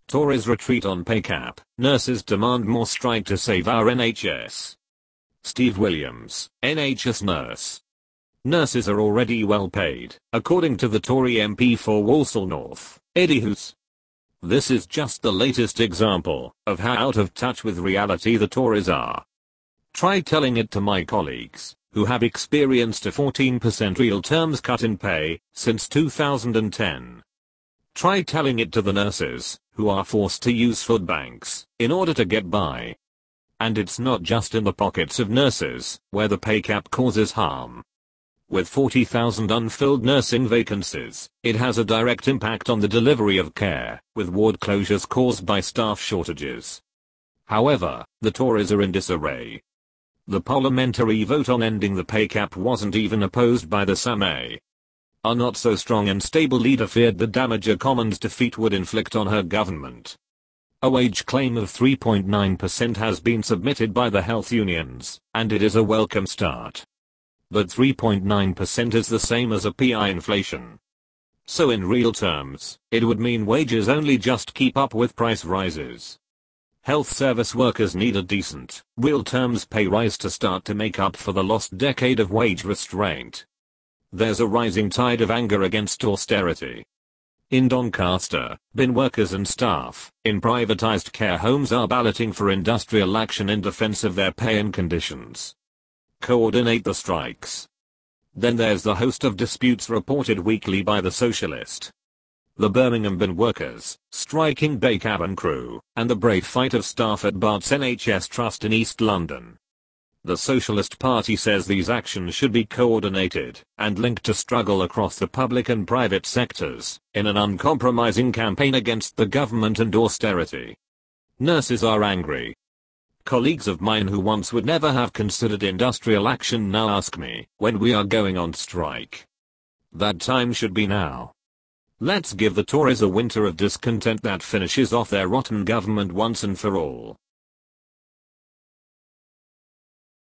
Tories retreat on pay cap. Nurses demand more strike to save our NHS. Steve Williams, NHS nurse. Nurses are already well paid, according to the Tory MP for Walsall North, Eddie Hoos. This is just the latest example of how out of touch with reality the Tories are. Try telling it to my colleagues, who have experienced a 14% real terms cut in pay since 2010. Try telling it to the nurses, who are forced to use food banks in order to get by. And it's not just in the pockets of nurses where the pay cap causes harm. With 40,000 unfilled nursing vacancies, it has a direct impact on the delivery of care, with ward closures caused by staff shortages. However, the Tories are in disarray. The parliamentary vote on ending the pay cap wasn't even opposed by the SAMA. Our not so strong and stable leader feared the damage a Commons defeat would inflict on her government. A wage claim of 3.9% has been submitted by the health unions, and it is a welcome start. But 3.9% is the same as a PI inflation. So in real terms, it would mean wages only just keep up with price rises. Health service workers need a decent, real terms pay rise to start to make up for the lost decade of wage restraint. There's a rising tide of anger against austerity. In Doncaster, bin workers and staff in privatized care homes are balloting for industrial action in defense of their pay and conditions. Coordinate the strikes. Then there's the host of disputes reported weekly by The Socialist. The Birmingham bin workers, striking bay cabin crew, and the brave fight of staff at Bart's NHS Trust in East London. The Socialist Party says these actions should be coordinated and linked to struggle across the public and private sectors in an uncompromising campaign against the government and austerity. Nurses are angry. Colleagues of mine who once would never have considered industrial action now ask me when we are going on strike. That time should be now. Let's give the Tories a winter of discontent that finishes off their rotten government once and for all.